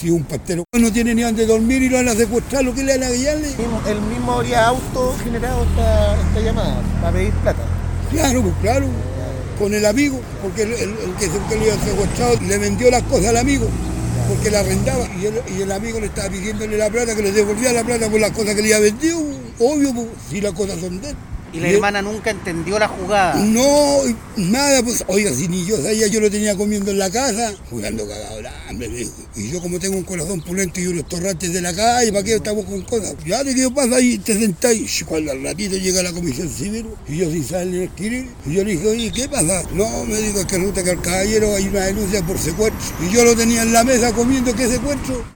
si es un pastero no tiene ni dónde dormir y lo van a secuestrar, lo que le van a guiarle. El mismo habría autogenerado esta llamada para pedir plata. Claro, pues claro, con el amigo, porque el que le había secuestrado le vendió las cosas al amigo, porque la arrendaba, y el amigo le estaba pidiéndole la plata, que le devolvía la plata por las cosas que le había vendido, obvio, pues, si las cosas son de él. ¿Y la hermana nunca entendió la jugada? No, nada, pues, oiga, si ni yo sabía, yo lo tenía comiendo en la casa, jugando cagado el hambre, me dijo. Y yo como tengo un corazón pulento y unos torrantes de la calle, ¿para qué estamos con cosas? Ya te quedo pasa ahí, te sentáis. Cuando al ratito llega la comisión civil, y yo sin saber ni escribir, y yo le dije, oye, ¿qué pasa? No, me dijo, es que resulta que al caballero hay una denuncia por secuestro. Y yo lo tenía en la mesa comiendo, ¿qué secuestro?